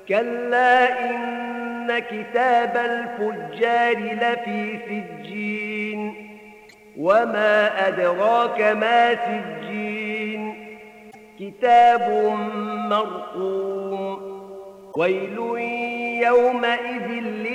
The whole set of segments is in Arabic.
كلا إن كتاب الفجار لفي سجين وما أدراك ما سجين كتاب مرقوم ويل يومئذ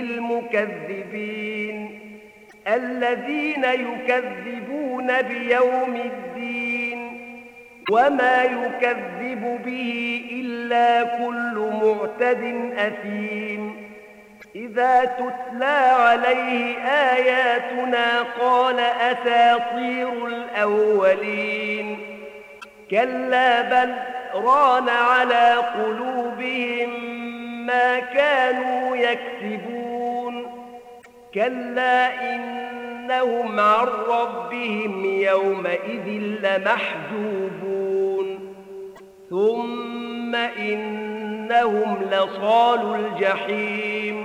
للمكذبين الذين يكذبون بيوم الدين وما يكذب به إلا كل معتد أثيم إذا تتلى عليه آياتنا قال أساطير الأولين كلا بل ران على قلوبهم ما كانوا يكسبون كلا إنهم عن ربهم يومئذ لمحجوبون ثم إنهم لصالو الجحيم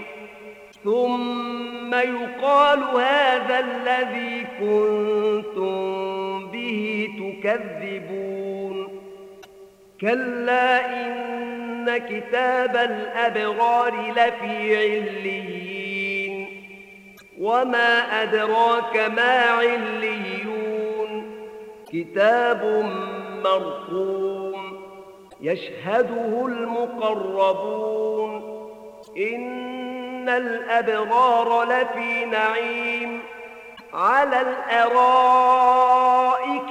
ثم يقال هذا الذي كنتم به تكذبون كلا إن كتاب الأبرار لفي عليين وما أدراك ما عليون كتاب مرقوم يشهده المقربون إن الأبرار لفي نعيم على الأرائك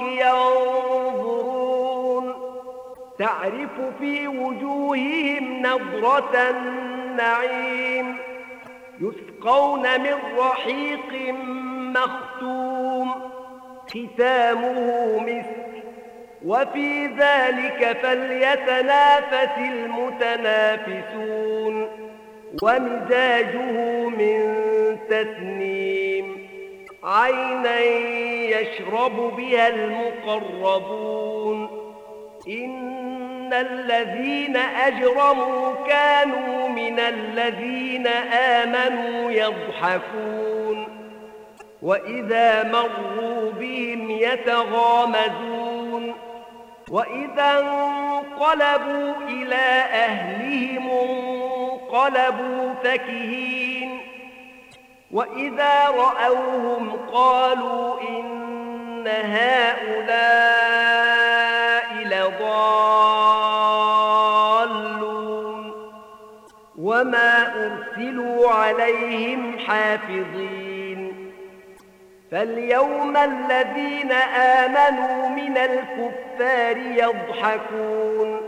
ينظرون تعرف في وجوههم نضرة النعيم يسقون من رحيق مختوم ختامه مسك وفي ذلك فليتنافس المتنافسون ومزاجه من تسنيم عينا يشرب بها المقربون إن الذين أجرموا كانوا من الذين آمنوا يضحكون وإذا مروا بهم يتغامزون وإذا انقلبوا إلى أهلهم انقلبوا فكهين وإذا رأوهم قالوا إن هؤلاء لضالون وما أرسلوا عليهم حافظين فاليوم الذين آمنوا من الكفار يضحكون